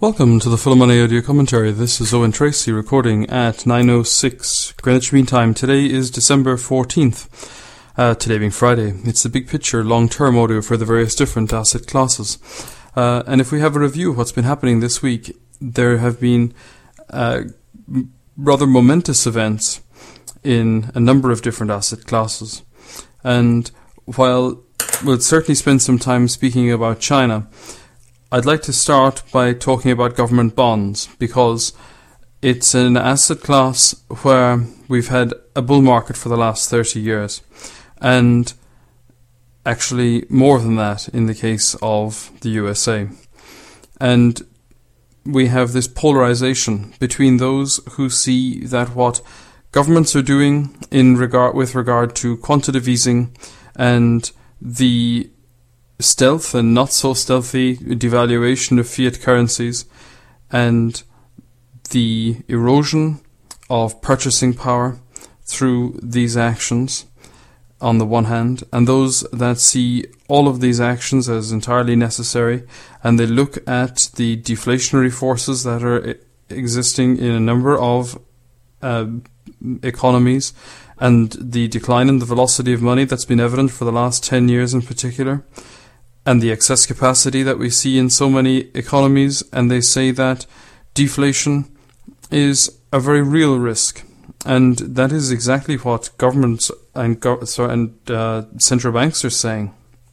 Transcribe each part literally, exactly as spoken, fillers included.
Welcome to the Full Money Audio Commentary. This is Owen Tracy recording at nine oh six Greenwich Mean Time. Today is December fourteenth, uh, today being Friday. It's the big picture, long-term audio for the various different asset classes. Uh, and if we have a review of what's been happening this week, there have been uh, rather momentous events in a number of different asset classes. And while we'll certainly spend some time speaking about China, I'd like to start by talking about government bonds, because it's an asset class where we've had a bull market for the last thirty years, and actually more than that in the case of the U S A. And we have this polarization between those who see that what governments are doing in regard with regard to quantitative easing and the stealth and not so stealthy devaluation of fiat currencies and the erosion of purchasing power through these actions on the one hand, and those that see all of these actions as entirely necessary, and they look at the deflationary forces that are existing in a number of uh, economies and the decline in the velocity of money that's been evident for the last ten years in particular, and the excess capacity that we see in so many economies, and they say that deflation is a very real risk. And that is exactly what governments and, gov- sorry, and uh, central banks are saying.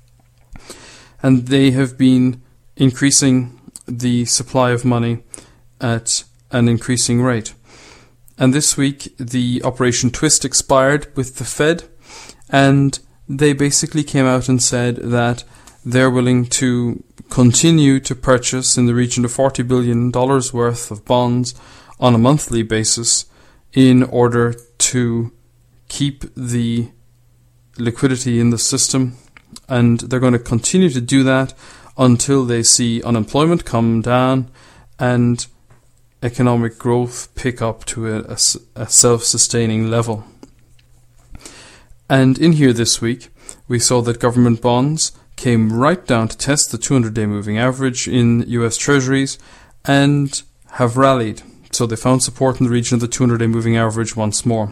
And they have been increasing the supply of money at an increasing rate. And this week, the Operation Twist expired with the Fed, and they basically came out and said that they're willing to continue to purchase in the region of forty billion dollars worth of bonds on a monthly basis in order to keep the liquidity in the system. And they're going to continue to do that until they see unemployment come down and economic growth pick up to a, a, a self-sustaining level. And in here this week, we saw that government bonds came right down to test the two hundred day moving average in U S Treasuries and have rallied. So they found support in the region of the two hundred day moving average once more.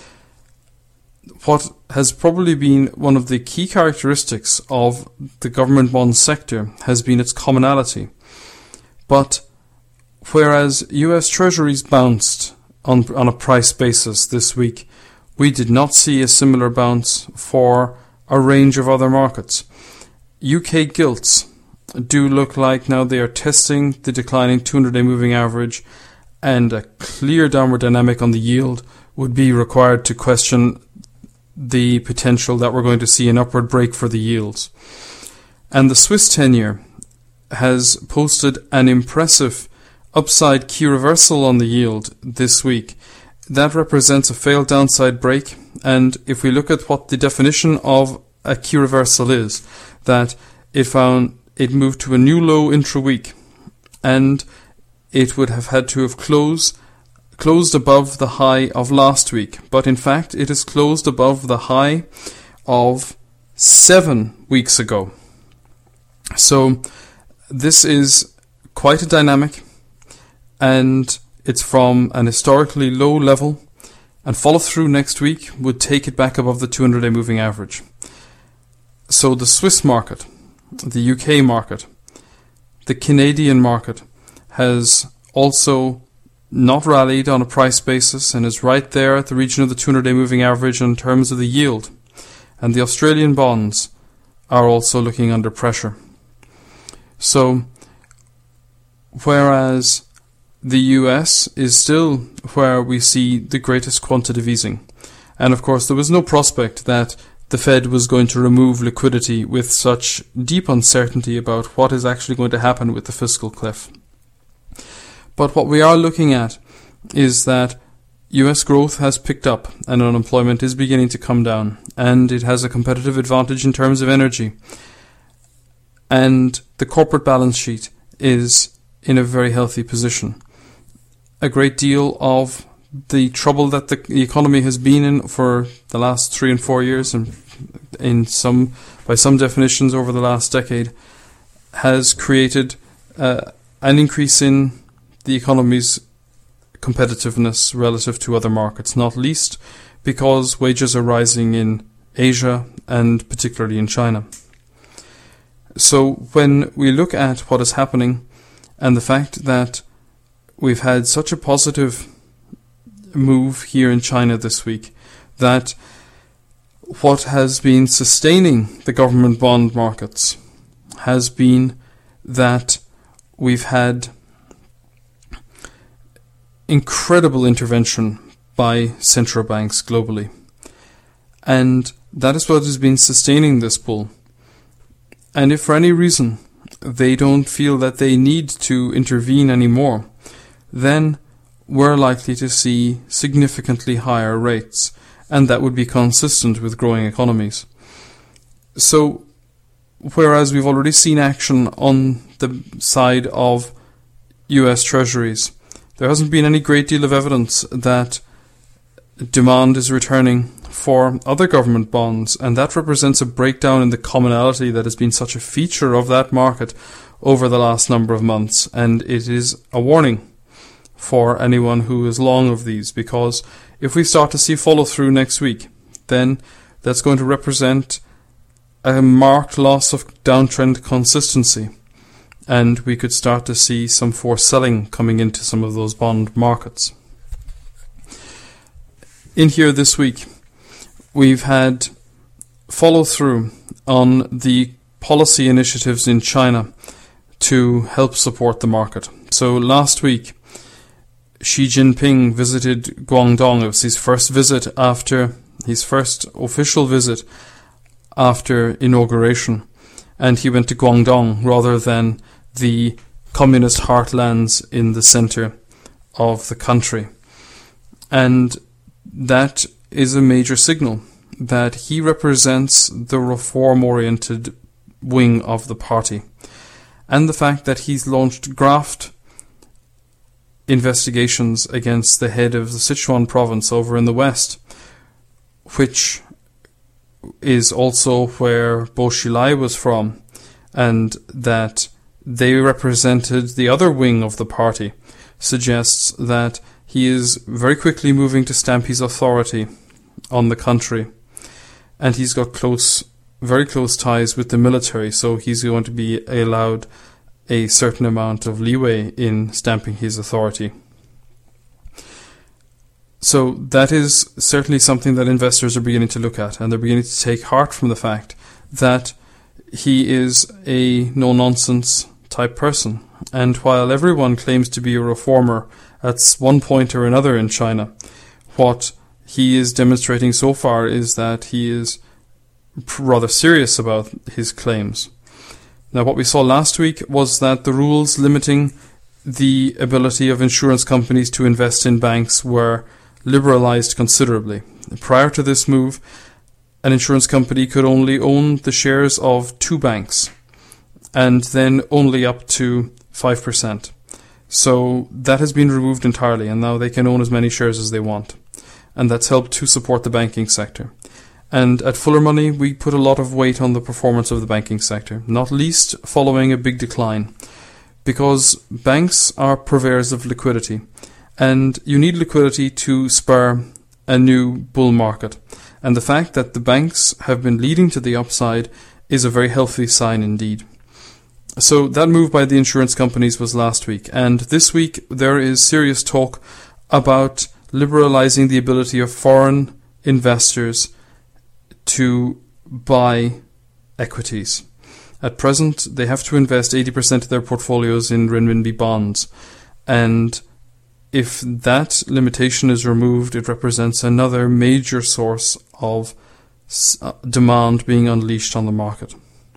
What has probably been one of the key characteristics of the government bond sector has been its commonality. But whereas U S Treasuries bounced on, on a price basis this week, we did not see a similar bounce for a range of other markets. U K gilts do look like now they are testing the declining two hundred day moving average, and a clear downward dynamic on the yield would be required to question the potential that we're going to see an upward break for the yields. And the Swiss ten-year has posted an impressive upside key reversal on the yield this week. That represents a failed downside break, and if we look at what the definition of a key reversal is, that it found it moved to a new low intra-week, and it would have had to have closed closed above the high of last week. But in fact, it is closed above the high of seven weeks ago. So this is quite a dynamic, and it's from an historically low level, and follow through next week would take it back above the two hundred day moving average. So the Swiss market, the U K market, the Canadian market has also not rallied on a price basis and is right there at the region of the two hundred day moving average in terms of the yield. And the Australian bonds are also looking under pressure. So, whereas the U S is still where we see the greatest quantitative easing, and of course there was no prospect that the Fed was going to remove liquidity with such deep uncertainty about what is actually going to happen with the fiscal cliff. But what we are looking at is that U S growth has picked up and unemployment is beginning to come down, and it has a competitive advantage in terms of energy. And the corporate balance sheet is in a very healthy position. A great deal of the trouble that the economy has been in for the last three and four years, and in some, by some definitions over the last decade, has created uh, an increase in the economy's competitiveness relative to other markets, not least because wages are rising in Asia and particularly in China. So when we look at what is happening and the fact that we've had such a positive move here in China this week, that what has been sustaining the government bond markets has been that we've had incredible intervention by central banks globally. And that is what has been sustaining this bull. And if for any reason they don't feel that they need to intervene anymore, then we're likely to see significantly higher rates, and that would be consistent with growing economies. So, whereas we've already seen action on the side of U S Treasuries, there hasn't been any great deal of evidence that demand is returning for other government bonds, and that represents a breakdown in the commonality that has been such a feature of that market over the last number of months, and it is a warning for anyone who is long of these, because if we start to see follow through next week, then that's going to represent a marked loss of downtrend consistency, and we could start to see some forced selling coming into some of those bond markets. In here this week, we've had follow through on the policy initiatives in China to help support the market. So last week, Xi Jinping visited Guangdong. It was his first visit after his first official visit after inauguration, and he went to Guangdong rather than the communist heartlands in the center of the country. And that is a major signal that he represents the reform-oriented wing of the party. And the fact that he's launched graft investigations against the head of the Sichuan province over in the west, which is also where Bo Xilai was from, and that they represented the other wing of the party, suggests that he is very quickly moving to stamp his authority on the country. And he's got close, very close ties with the military, so he's going to be allowed a certain amount of leeway in stamping his authority. So that is certainly something that investors are beginning to look at, and they're beginning to take heart from the fact that he is a no-nonsense type person. And while everyone claims to be a reformer at one point or another in China, what he is demonstrating so far is that he is rather serious about his claims. Now, what we saw last week was that the rules limiting the ability of insurance companies to invest in banks were liberalized considerably. Prior to this move, an insurance company could only own the shares of two banks, and then only up to five percent. So that has been removed entirely, and now they can own as many shares as they want. And that's helped to support the banking sector. And at Fuller Money, we put a lot of weight on the performance of the banking sector, not least following a big decline, because banks are purveyors of liquidity, and you need liquidity to spur a new bull market. And the fact that the banks have been leading to the upside is a very healthy sign indeed. So that move by the insurance companies was last week, and this week there is serious talk about liberalizing the ability of foreign investors to buy equities. At present, they have to invest eighty percent of their portfolios in renminbi bonds, and if that limitation is removed, it represents another major source of demand being unleashed on the market.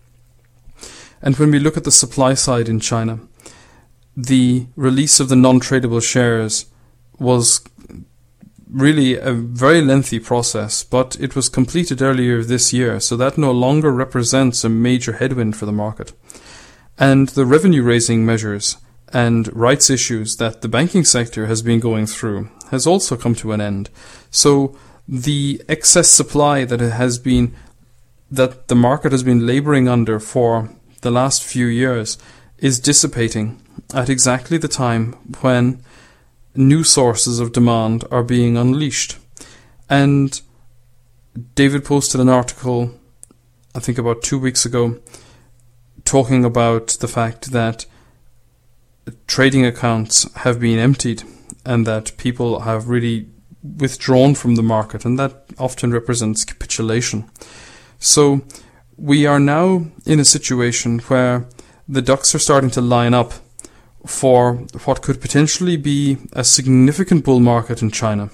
And when we look at the supply side in China, the release of the non-tradable shares was really a very lengthy process, but it was completed earlier this year, so that no longer represents a major headwind for the market. And the revenue-raising measures and rights issues that the banking sector has been going through has also come to an end. So the excess supply that it has been, that the market has been labouring under for the last few years is dissipating, at exactly the time when new sources of demand are being unleashed. And David posted an article, I think about two weeks ago, talking about the fact that trading accounts have been emptied and that people have really withdrawn from the market, and that often represents capitulation. So we are now in a situation where the ducks are starting to line up for what could potentially be a significant bull market in China.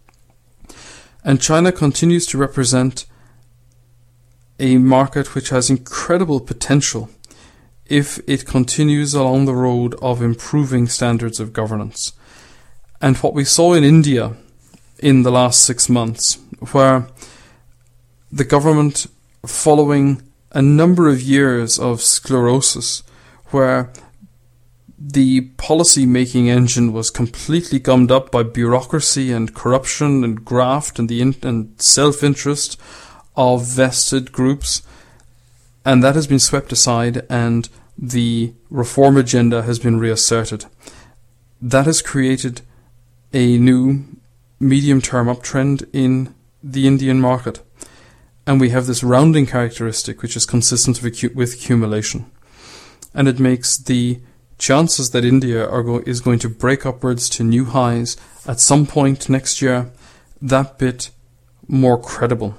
And China continues to represent a market which has incredible potential if it continues along the road of improving standards of governance. And what we saw in India in the last six months, where the government, following a number of years of sclerosis, where the policy-making engine was completely gummed up by bureaucracy and corruption and graft and the in- and self-interest of vested groups, and that has been swept aside and the reform agenda has been reasserted. That has created a new medium-term uptrend in the Indian market, and we have this rounding characteristic which is consistent with, with accumulation, and it makes the chances that India are go- is going to break upwards to new highs at some point next year that bit more credible.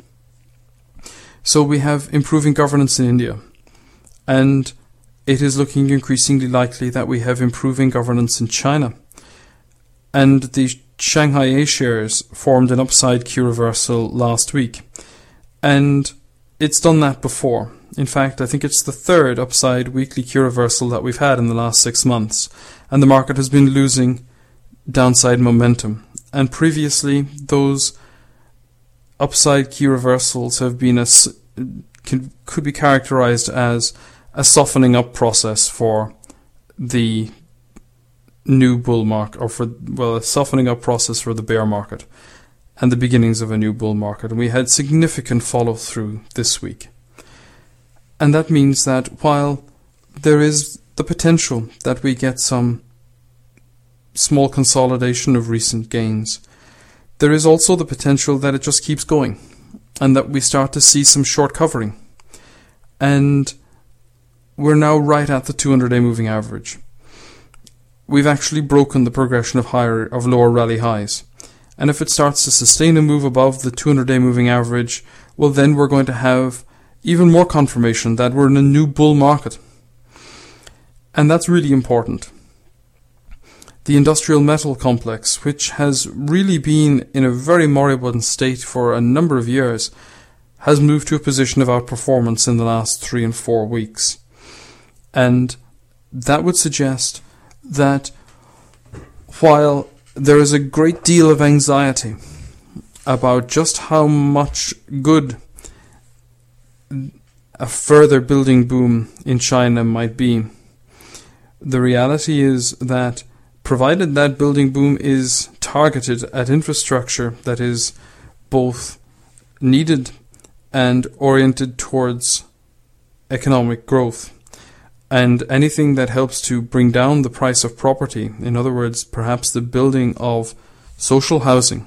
So we have improving governance in India, and it is looking increasingly likely that we have improving governance in China. And the Shanghai A-shares formed an upside Q reversal last week, and it's done that before. In fact, I think it's the third upside weekly Q reversal that we've had in the last six months, and the market has been losing downside momentum. And previously, those upside Q reversals have been a, can, could be characterized as a softening up process for the new bull market, or for, well, a softening up process for the bear market and the beginnings of a new bull market. And we had significant follow through this week. And that means that while there is the potential that we get some small consolidation of recent gains, there is also the potential that it just keeps going and that we start to see some short covering. And we're now right at the two hundred day moving average. We've actually broken the progression of higher of lower rally highs. And if it starts to sustain a move above the two hundred day moving average, well, then we're going to have even more confirmation that we're in a new bull market. And that's really important. The industrial metal complex, which has really been in a very moribund state for a number of years, has moved to a position of outperformance in the last three and four weeks. And that would suggest that while there is a great deal of anxiety about just how much good a further building boom in China might be, the reality is that provided that building boom is targeted at infrastructure that is both needed and oriented towards economic growth, and anything that helps to bring down the price of property, in other words, perhaps the building of social housing,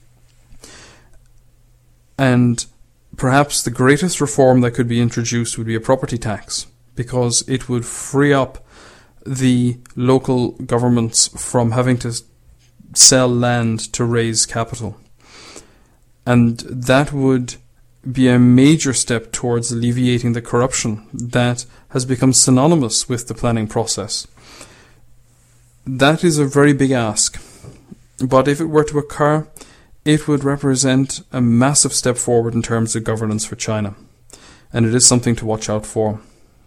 and perhaps the greatest reform that could be introduced would be a property tax, because it would free up the local governments from having to sell land to raise capital. And that would be a major step towards alleviating the corruption that has become synonymous with the planning process. That is a very big ask, but if it were to occur, it would represent a massive step forward in terms of governance for China, and it is something to watch out for.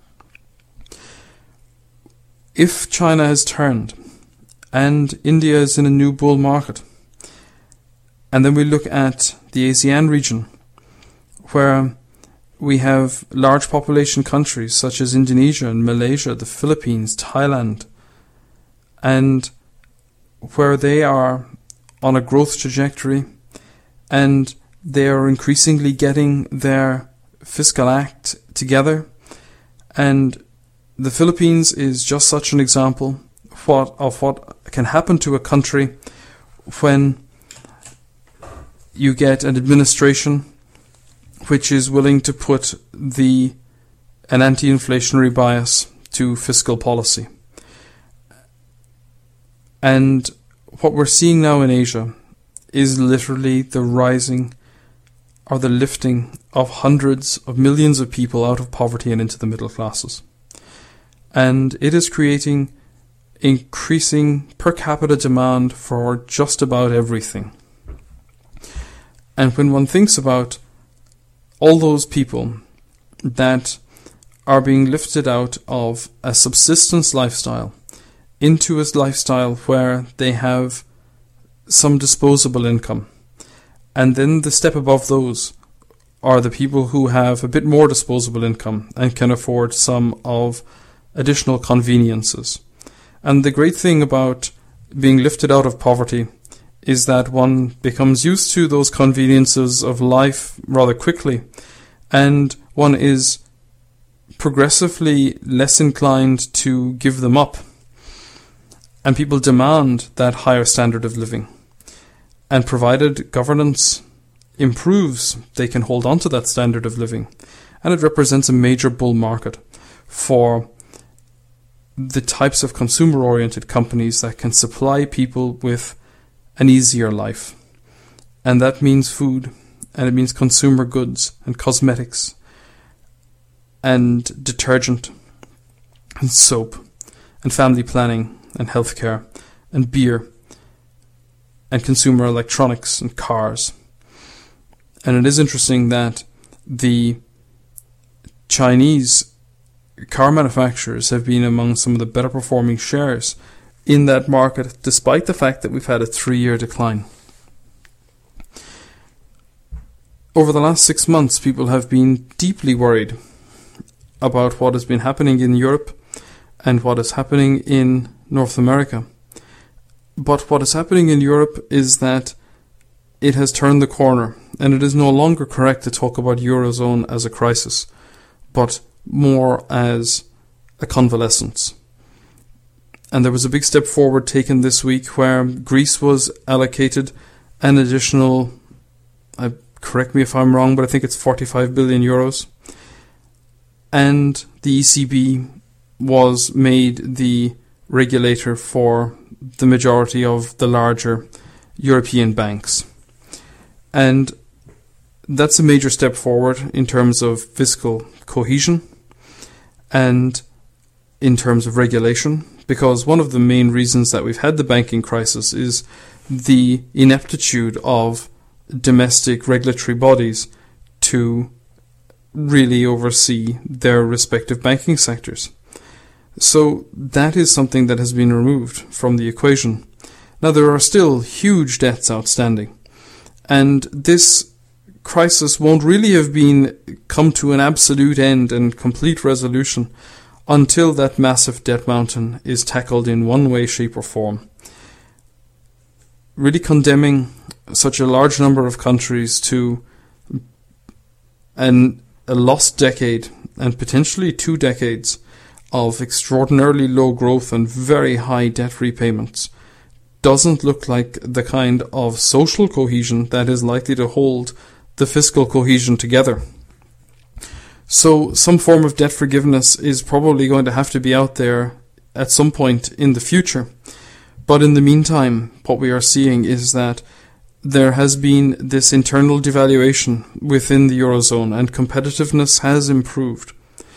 If China has turned and India is in a new bull market, and then we look at the ASEAN region, where we have large population countries such as Indonesia and Malaysia, the Philippines, Thailand, and where they are on a growth trajectory and they are increasingly getting their fiscal act together, and the Philippines is just such an example what, of what can happen to a country when you get an administration which is willing to put the an anti-inflationary bias to fiscal policy. And what we're seeing now in Asia is literally the rising or the lifting of hundreds of millions of people out of poverty and into the middle classes. And it is creating increasing per capita demand for just about everything. And when one thinks about all those people that are being lifted out of a subsistence lifestyle into a lifestyle where they have some disposable income, and then the step above those are the people who have a bit more disposable income and can afford some of additional conveniences. And the great thing about being lifted out of poverty is that one becomes used to those conveniences of life rather quickly, and one is progressively less inclined to give them up. And people demand that higher standard of living. And provided governance improves, they can hold on to that standard of living. And it represents a major bull market for the types of consumer-oriented companies that can supply people with an easier life. And that means food, and it means consumer goods and cosmetics and detergent and soap and family planning and healthcare and beer and consumer electronics and cars. And it is interesting that the Chinese car manufacturers have been among some of the better performing shares in that market, despite the fact that we've had a three-year decline. Over the last six months, people have been deeply worried about what has been happening in Europe and what is happening in North America. But what is happening in Europe is that it has turned the corner, and it is no longer correct to talk about Eurozone as a crisis, but more as a convalescence. And there was a big step forward taken this week where Greece was allocated an additional, uh, correct me if I'm wrong, but I think it's forty-five billion euros. And the E C B was made the regulator for the majority of the larger European banks. And that's a major step forward in terms of fiscal cohesion and in terms of regulation, because one of the main reasons that we've had the banking crisis is the ineptitude of domestic regulatory bodies to really oversee their respective banking sectors. So that is something that has been removed from the equation. Now, there are still huge debts outstanding, and this crisis won't really have been come to an absolute end and complete resolution until that massive debt mountain is tackled in one way, shape or form. Really condemning such a large number of countries to an, a lost decade and potentially two decades of extraordinarily low growth and very high debt repayments doesn't look like the kind of social cohesion that is likely to hold the fiscal cohesion together. So some form of debt forgiveness is probably going to have to be out there at some point in the future. But in the meantime, what we are seeing is that there has been this internal devaluation within the Eurozone and competitiveness has improved.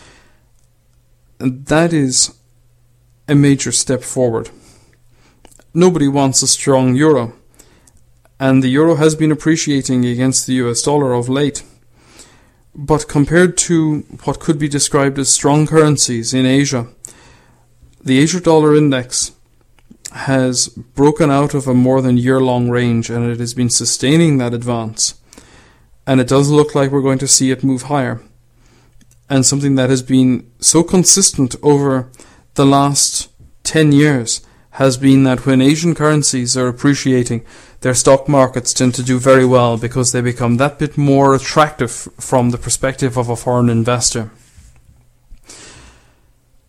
And that is a major step forward. Nobody wants a strong euro, and the euro has been appreciating against the U S dollar of late. But compared to what could be described as strong currencies in Asia, the Asia dollar index has broken out of a more than year-long range, and it has been sustaining that advance. And it does look like we're going to see it move higher. And something that has been so consistent over the last ten years has been that when Asian currencies are appreciating, their stock markets tend to do very well because they become that bit more attractive from the perspective of a foreign investor.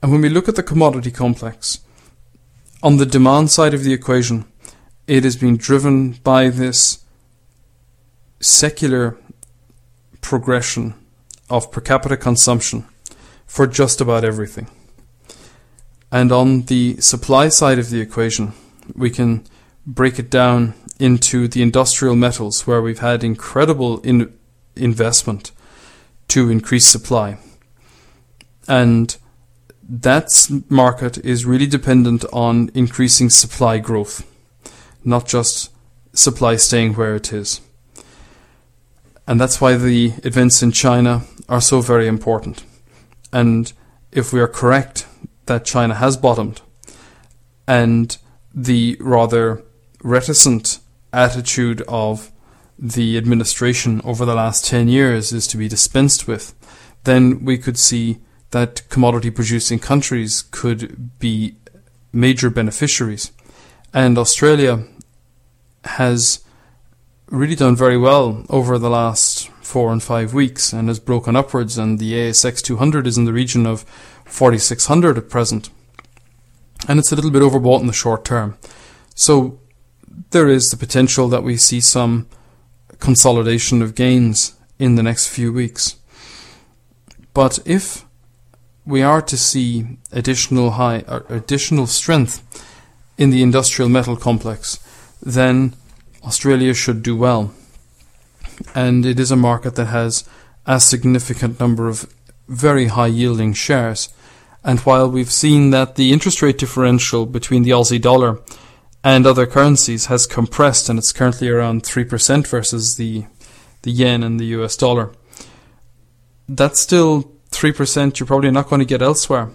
And when we look at the commodity complex, on the demand side of the equation, it is being driven by this secular progression of per capita consumption for just about everything. And on the supply side of the equation, we can break it down into the industrial metals, where we've had incredible in investment to increase supply. And that market is really dependent on increasing supply growth, not just supply staying where it is. And that's why the events in China are so very important. And if we are correct that China has bottomed, and the rather reticent attitude of the administration over the last ten years is to be dispensed with, then we could see that commodity producing countries could be major beneficiaries. And Australia has really done very well over the last four and five weeks and has broken upwards, and the A S X two hundred is in the region of forty-six hundred at present. And it's a little bit overbought in the short term. So there is the potential that we see some consolidation of gains in the next few weeks. But if we are to see additional high or additional strength in the industrial metal complex, then Australia should do well. And it is a market that has a significant number of very high yielding shares. And while we've seen that the interest rate differential between the Aussie dollar and other currencies has compressed, and it's currently around three percent versus the the yen and the U S dollar, that's still three percent you're probably not going to get elsewhere.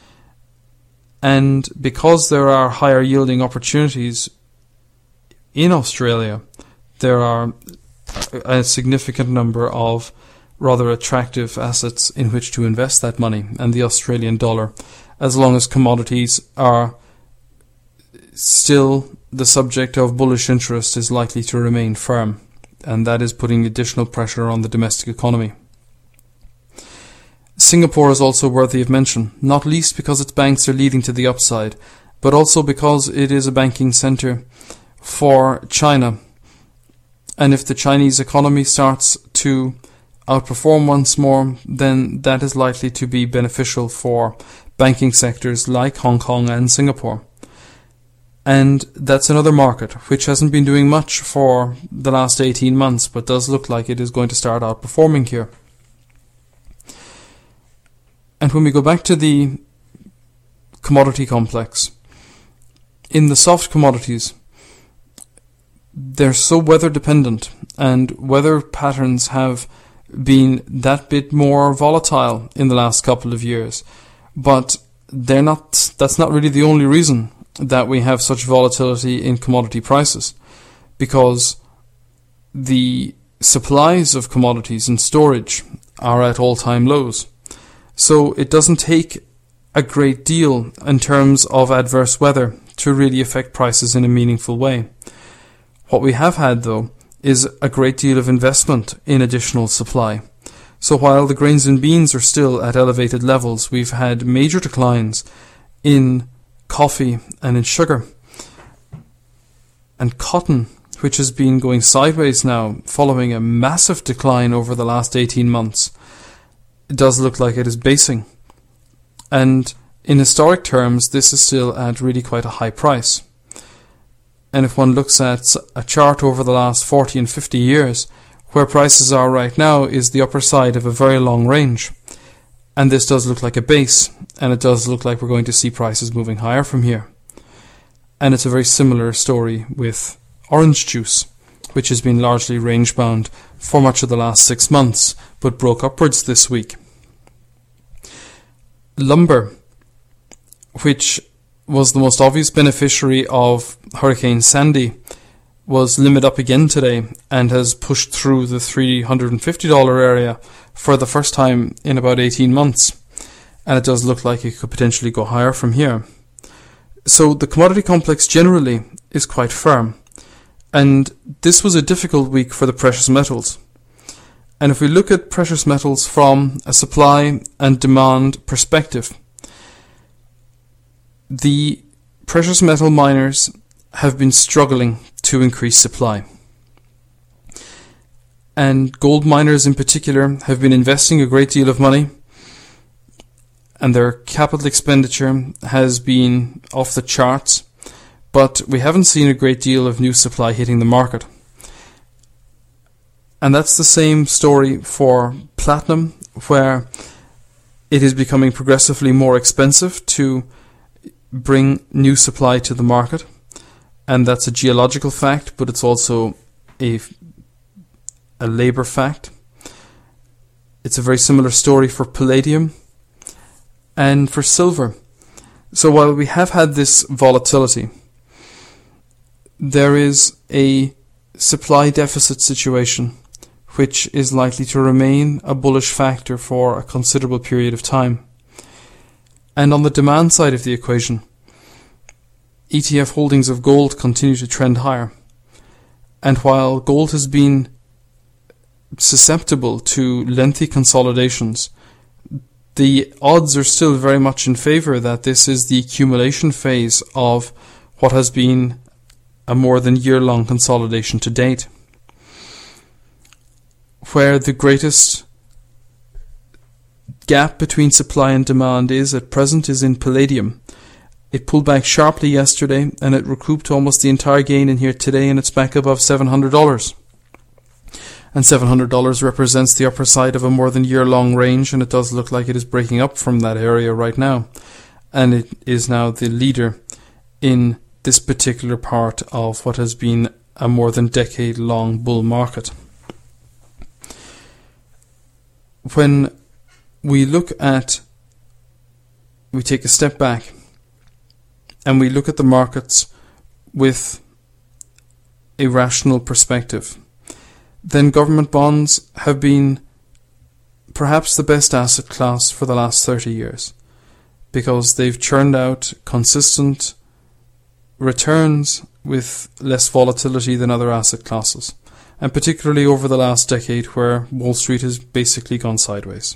And because there are higher yielding opportunities in Australia, there are a significant number of rather attractive assets in which to invest that money, and the Australian dollar, as long as commodities are still the subject of bullish interest, is likely to remain firm, and that is putting additional pressure on the domestic economy. Singapore is also worthy of mention, not least because its banks are leading to the upside, but also because it is a banking centre for China. And if the Chinese economy starts to outperform once more, then that is likely to be beneficial for banking sectors like Hong Kong and Singapore. And that's another market which hasn't been doing much for the last eighteen months, but does look like it is going to start outperforming here. And when we go back to the commodity complex, in the soft commodities, they're so weather dependent, and weather patterns have been that bit more volatile in the last couple of years. But they're not, that's not really the only reason that we have such volatility in commodity prices, because the supplies of commodities and storage are at all-time lows. So it doesn't take a great deal in terms of adverse weather to really affect prices in a meaningful way. What we have had, though, is a great deal of investment in additional supply. So while the grains and beans are still at elevated levels, we've had major declines in coffee and in sugar. And cotton, which has been going sideways now, following a massive decline over the last eighteen months, it does look like it is basing. And in historic terms, this is still at really quite a high price. And if one looks at a chart over the last forty and fifty years, where prices are right now is the upper side of a very long range. And this does look like a base, and it does look like we're going to see prices moving higher from here. And it's a very similar story with orange juice, which has been largely range bound for much of the last six months, but broke upwards this week. Lumber, which was the most obvious beneficiary of Hurricane Sandy, was limit up again today and has pushed through the three hundred fifty dollars area for the first time in about eighteen months. And it does look like it could potentially go higher from here. So the commodity complex generally is quite firm. And this was a difficult week for the precious metals. And if we look at precious metals from a supply and demand perspective, the precious metal miners have been struggling to increase supply. And gold miners in particular have been investing a great deal of money, and their capital expenditure has been off the charts, but we haven't seen a great deal of new supply hitting the market. And that's the same story for platinum, where it is becoming progressively more expensive to bring new supply to the market. And that's a geological fact, but it's also a, a labour fact. It's a very similar story for palladium and for silver. So while we have had this volatility, there is a supply deficit situation which is likely to remain a bullish factor for a considerable period of time. And on the demand side of the equation, E T F holdings of gold continue to trend higher. And while gold has been susceptible to lengthy consolidations, the odds are still very much in favour that this is the accumulation phase of what has been a more than year-long consolidation to date. Where the greatest gap between supply and demand is at present is in palladium. It pulled back sharply yesterday and it recouped almost the entire gain in here today, and it's back above seven hundred dollars. And seven hundred dollars represents the upper side of a more than year-long range, and it does look like it is breaking up from that area right now. And it is now the leader in this particular part of what has been a more than decade-long bull market. When we look at, we take a step back and we look at the markets with a rational perspective, then government bonds have been perhaps the best asset class for the last thirty years, because they've churned out consistent returns with less volatility than other asset classes, and particularly over the last decade where Wall Street has basically gone sideways.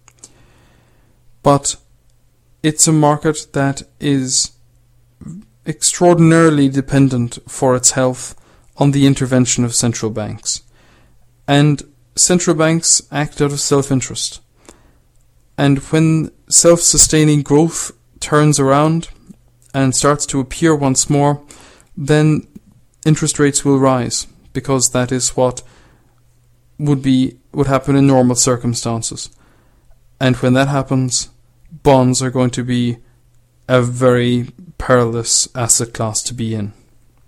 But it's a market that is extraordinarily dependent for its health on the intervention of central banks. And central banks act out of self-interest. And when self-sustaining growth turns around and starts to appear once more, then interest rates will rise, because that is what would be would happen in normal circumstances. And when that happens, bonds are going to be a very perilous asset class to be in.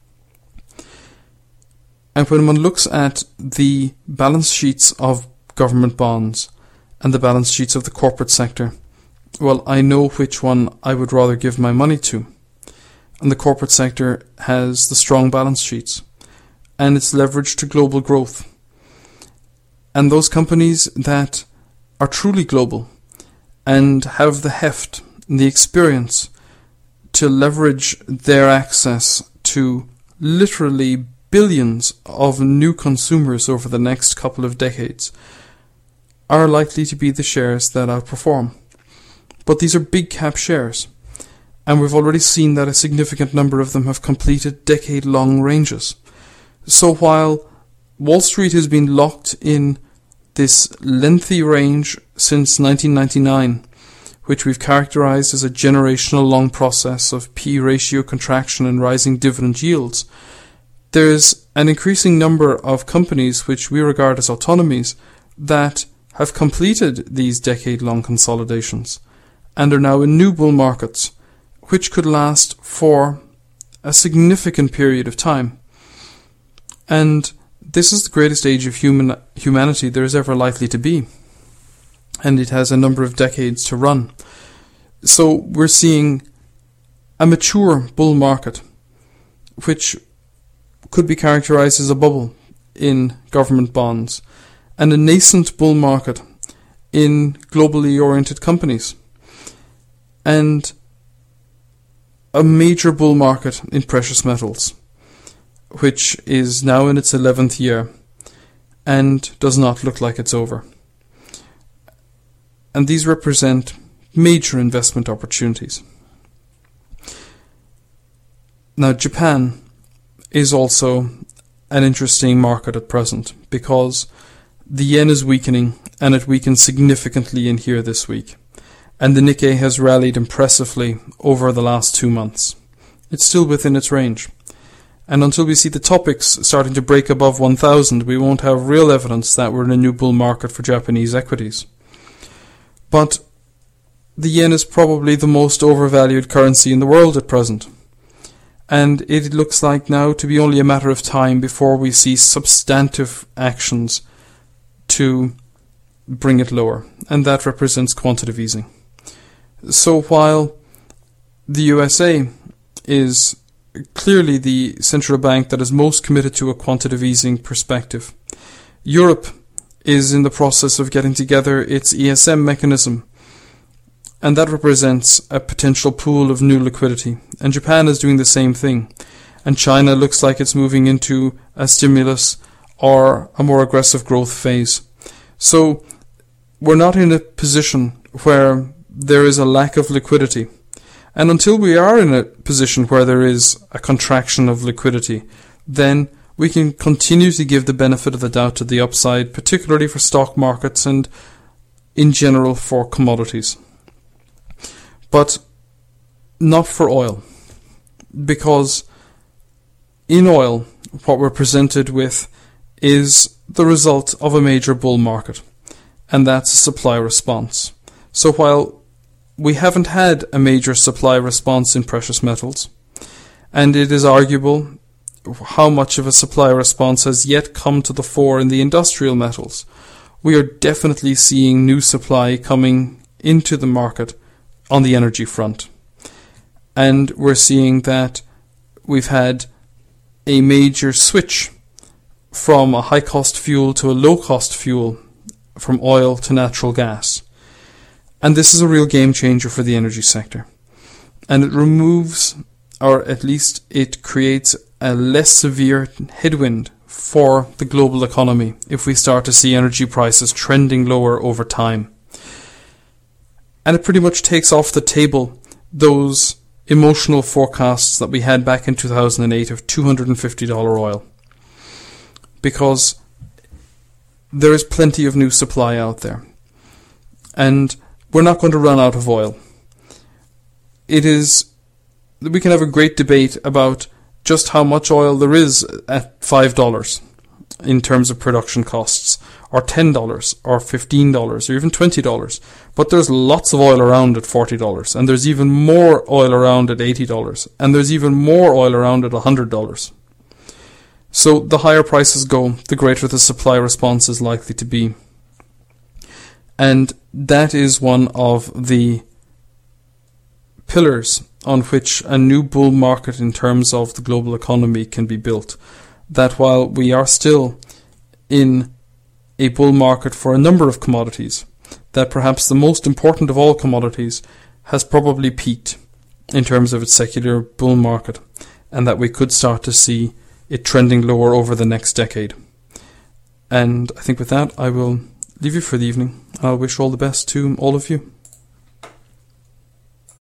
And when one looks at the balance sheets of government bonds and the balance sheets of the corporate sector, well, I know which one I would rather give my money to. And the corporate sector has the strong balance sheets, and it's leveraged to global growth. And those companies that are truly global and have the heft and the experience to leverage their access to literally billions of new consumers over the next couple of decades are likely to be the shares that outperform. But these are big cap shares, and we've already seen that a significant number of them have completed decade-long ranges. So while Wall Street has been locked in this lengthy range since nineteen ninety-nine, which we've characterized as a generational long process of P ratio contraction and rising dividend yields, there's an increasing number of companies which we regard as autonomies that have completed these decade-long consolidations and are now in new bull markets, which could last for a significant period of time. And this is the greatest age of human humanity there is ever likely to be, and it has a number of decades to run. So we're seeing a mature bull market, which could be characterized as a bubble in government bonds, and a nascent bull market in globally oriented companies, and a major bull market in precious metals, which is now in its eleventh year and does not look like it's over. And these represent major investment opportunities. Now, Japan is also an interesting market at present because the yen is weakening, and it weakened significantly in here this week. And the Nikkei has rallied impressively over the last two months. It's still within its range. And until we see the TOPIX starting to break above one thousand, we won't have real evidence that we're in a new bull market for Japanese equities. But the yen is probably the most overvalued currency in the world at present. And it looks like now to be only a matter of time before we see substantive actions to bring it lower. And that represents quantitative easing. So while the U S A is clearly the central bank that is most committed to a quantitative easing perspective, Europe is in the process of getting together its E S M mechanism, and that represents a potential pool of new liquidity. And Japan is doing the same thing. And China looks like it's moving into a stimulus or a more aggressive growth phase. So we're not in a position where there is a lack of liquidity. And until we are in a position where there is a contraction of liquidity, then we can continue to give the benefit of the doubt to the upside, particularly for stock markets and in general for commodities. But not for oil. Because in oil, what we're presented with is the result of a major bull market. And that's a supply response. So while we haven't had a major supply response in precious metals, and it is arguable how much of a supply response has yet come to the fore in the industrial metals, we are definitely seeing new supply coming into the market on the energy front. And we're seeing that we've had a major switch from a high-cost fuel to a low-cost fuel, from oil to natural gas. And this is a real game changer for the energy sector. And it removes, or at least it creates a less severe headwind for the global economy if we start to see energy prices trending lower over time. And it pretty much takes off the table those emotional forecasts that we had back in two thousand eight of two hundred fifty dollars oil. Because there is plenty of new supply out there. And we're not going to run out of oil. It is, we can have a great debate about just how much oil there is at five dollars in terms of production costs, or ten dollars, or fifteen dollars, or even twenty dollars. But there's lots of oil around at forty dollars, and there's even more oil around at eighty dollars, and there's even more oil around at one hundred dollars. So the higher prices go, the greater the supply response is likely to be. And that is one of the pillars on which a new bull market in terms of the global economy can be built. That while we are still in a bull market for a number of commodities, that perhaps the most important of all commodities has probably peaked in terms of its secular bull market, and that we could start to see it trending lower over the next decade. And I think with that I will leave you for the evening. I'll wish all the best to all of you.